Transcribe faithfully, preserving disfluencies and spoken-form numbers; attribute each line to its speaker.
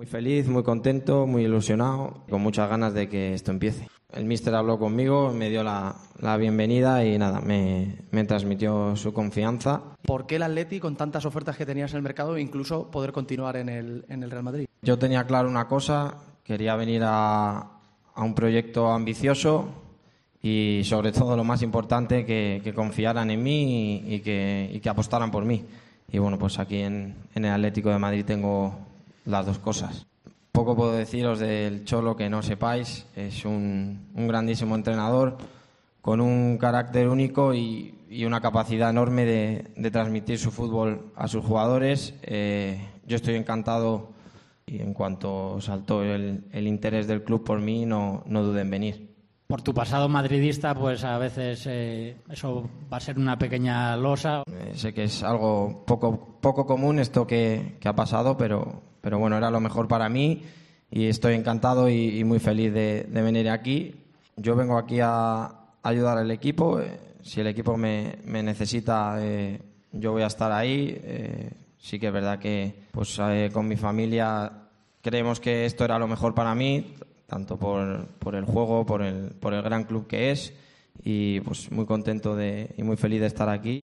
Speaker 1: Muy feliz, muy contento, muy ilusionado, con muchas ganas de que esto empiece. El míster habló conmigo, me dio la, la bienvenida y nada, me, me transmitió su confianza.
Speaker 2: ¿Por qué el Atleti, con tantas ofertas que tenías en el mercado, incluso poder continuar en el, en el Real Madrid?
Speaker 1: Yo tenía claro una cosa, quería venir a, a un proyecto ambicioso y sobre todo lo más importante, que, que confiaran en mí y, y, que, y que apostaran por mí. Y bueno, pues aquí en, en el Atlético de Madrid tengo las dos cosas. Poco puedo deciros del Cholo que no sepáis. Es un, un grandísimo entrenador con un carácter único y, y una capacidad enorme de, de transmitir su fútbol a sus jugadores. Eh, yo estoy encantado y en cuanto saltó el, el interés del club por mí, no, no duden en venir.
Speaker 3: Por tu pasado madridista, pues a veces eh, eso va a ser una pequeña losa.
Speaker 1: Eh, sé que es algo poco, poco común esto que, que ha pasado, pero, pero bueno, era lo mejor para mí y estoy encantado y, y muy feliz de, de venir aquí. Yo vengo aquí a ayudar al equipo. Eh, si el equipo me, me necesita, eh, yo voy a estar ahí. Eh, sí que es verdad que pues, eh, con mi familia creemos que esto era lo mejor para mí, tanto por, por el juego, por el, por el gran club que es, y pues muy contento de, y muy feliz de estar aquí.